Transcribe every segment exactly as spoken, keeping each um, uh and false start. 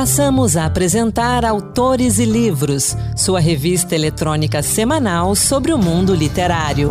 Passamos a apresentar Autores e Livros, sua revista eletrônica semanal sobre o mundo literário.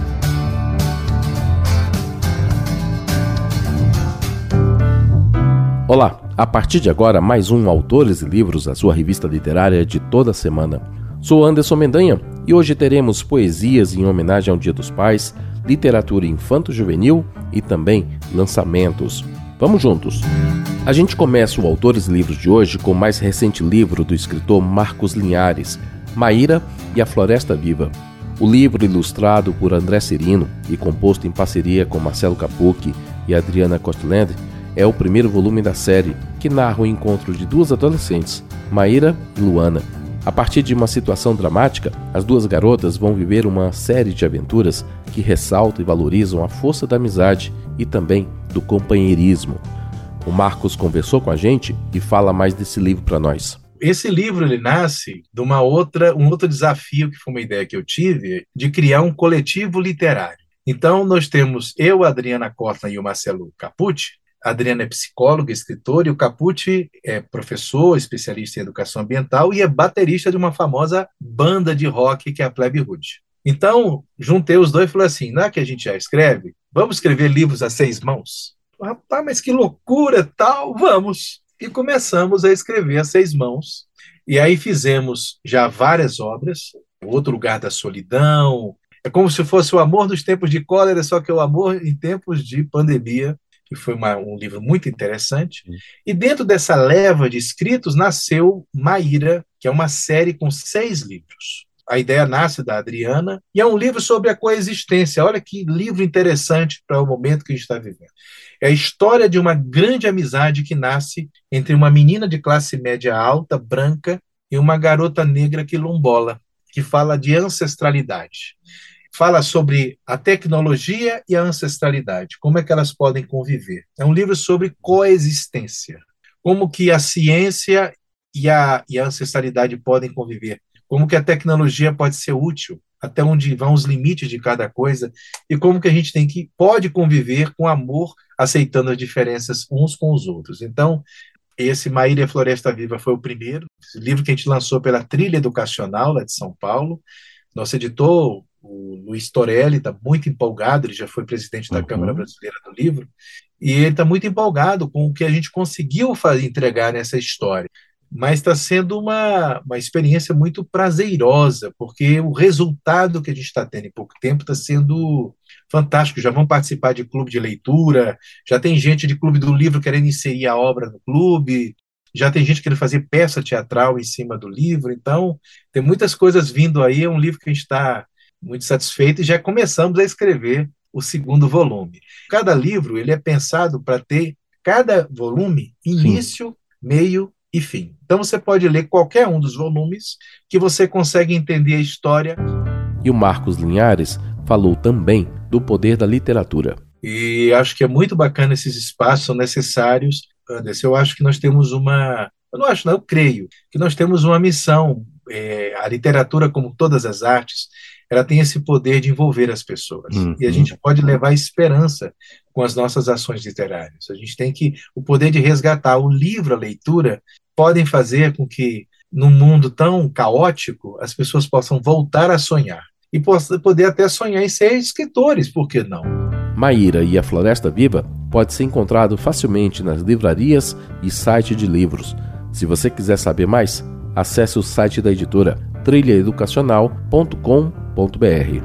Olá, a partir de agora mais um Autores e Livros, a sua revista literária de toda semana. Sou Anderson Mendanha e hoje teremos poesias em homenagem ao Dia dos Pais, literatura infanto-juvenil e também lançamentos. Vamos juntos! A gente começa o Autores e Livros de hoje com o mais recente livro do escritor Marcos Linhares, Maíra e a Floresta Viva. O livro, ilustrado por André Cirino e composto em parceria com Marcelo Capucchi e Adriana Costland, é o primeiro volume da série, que narra o encontro de duas adolescentes, Maíra e Luana. A partir de uma situação dramática, as duas garotas vão viver uma série de aventuras que ressaltam e valorizam a força da amizade e também do companheirismo. O Marcos conversou com a gente e fala mais desse livro para nós. Esse livro ele nasce de uma outra, um outro desafio, que foi uma ideia que eu tive, de criar um coletivo literário. Então, nós temos eu, a Adriana Costland e o Marcelo Capucchi. A Adriana é psicóloga, escritora, e o Capucci é professor, especialista em educação ambiental e é baterista de uma famosa banda de rock que é a Plebe Rude. Então, juntei os dois e falei assim, não é que a gente já escreve? Vamos escrever livros a seis mãos? Rapaz, mas que loucura, tal, vamos! E começamos a escrever a seis mãos. E aí fizemos já várias obras, O Outro Lugar da Solidão, é como se fosse o amor nos tempos de cólera, só que é o amor em tempos de pandemia, que foi uma, um livro muito interessante. E dentro dessa leva de escritos nasceu Maíra, que é uma série com seis livros. A ideia nasce da Adriana, e é um livro sobre a coexistência. Olha que livro interessante para o momento que a gente está vivendo. É a história de uma grande amizade que nasce entre uma menina de classe média alta, branca, e uma garota negra quilombola, que fala de ancestralidade. Fala sobre a tecnologia e a ancestralidade, como é que elas podem conviver. É um livro sobre coexistência, como que a ciência e a, e a ancestralidade podem conviver, como que a tecnologia pode ser útil, até onde vão os limites de cada coisa, e como que a gente tem que, pode conviver com amor, aceitando as diferenças uns com os outros. Então, esse Maíra e a Floresta Viva foi o primeiro, esse livro que a gente lançou pela Trilha Educacional, lá de São Paulo. Nosso editor, o Luiz Torelli, está muito empolgado, ele já foi presidente da uhum. Câmara Brasileira do Livro, e ele está muito empolgado com o que a gente conseguiu fazer, entregar nessa história. Mas está sendo uma, uma experiência muito prazerosa, porque o resultado que a gente está tendo em pouco tempo está sendo fantástico. Já vão participar de clube de leitura, já tem gente de clube do livro querendo inserir a obra no clube, já tem gente querendo fazer peça teatral em cima do livro. Então, tem muitas coisas vindo aí. É um livro que a gente está muito satisfeito e já começamos a escrever o segundo volume. Cada livro ele é pensado para ter, cada volume, início, Sim. meio e fim. Então você pode ler qualquer um dos volumes que você consegue entender a história. E o Marcos Linhares falou também do poder da literatura. E acho que é muito bacana, esses espaços são necessários. Anderson, eu acho que nós temos uma... Eu não acho, não, eu creio que nós temos uma missão. É, a literatura, como todas as artes, ela tem esse poder de envolver as pessoas. Uhum. E a gente pode levar esperança com as nossas ações literárias. A gente tem que... O poder de resgatar o livro, a leitura, podem fazer com que, num mundo tão caótico, as pessoas possam voltar a sonhar. E poder até sonhar em ser escritores, por que não? Maíra e a Floresta Viva pode ser encontrado facilmente nas livrarias e site de livros. Se você quiser saber mais, acesse o site da editora trilha educacional ponto com ponto b r.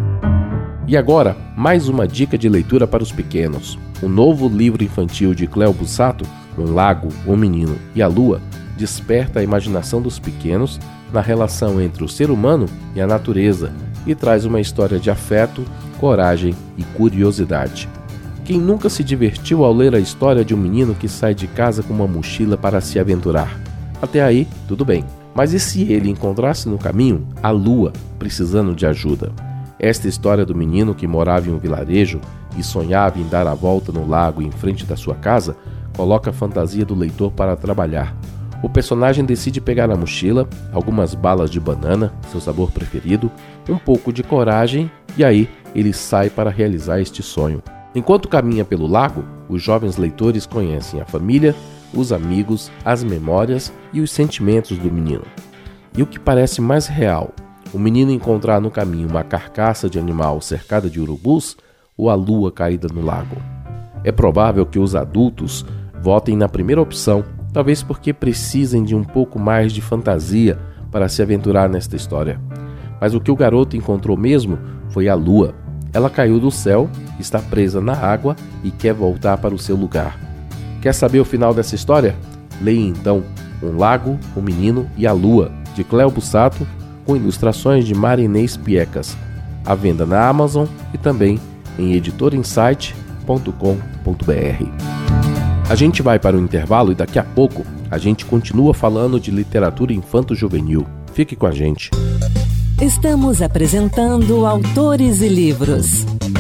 E agora, mais uma dica de leitura para os pequenos. O novo livro infantil de Cléo Bussato, Um Lago, um Menino e a Lua, desperta a imaginação dos pequenos na relação entre o ser humano e a natureza e traz uma história de afeto, coragem e curiosidade. Quem nunca se divertiu ao ler a história de um menino que sai de casa com uma mochila para se aventurar? Até aí, tudo bem. Mas e se ele encontrasse no caminho a lua precisando de ajuda? Esta história do menino que morava em um vilarejo e sonhava em dar a volta no lago em frente da sua casa coloca a fantasia do leitor para trabalhar. O personagem decide pegar na mochila algumas balas de banana, seu sabor preferido, um pouco de coragem e aí ele sai para realizar este sonho. Enquanto caminha pelo lago, os jovens leitores conhecem a família, os amigos, as memórias e os sentimentos do menino. E o que parece mais real, o menino encontrar no caminho uma carcaça de animal cercada de urubus ou a lua caída no lago? É provável que os adultos votem na primeira opção, talvez porque precisem de um pouco mais de fantasia para se aventurar nesta história. Mas o que o garoto encontrou mesmo foi a lua. Ela caiu do céu, está presa na água e quer voltar para o seu lugar. Quer saber o final dessa história? Leia então Um Lago, um Menino e a Lua, de Cléo Bussato, com ilustrações de Marinês Piecas. À venda na Amazon e também em editor insight ponto com ponto b r. A gente vai para o intervalo e daqui a pouco a gente continua falando de literatura infanto-juvenil. Fique com a gente. Estamos apresentando Autores e Livros.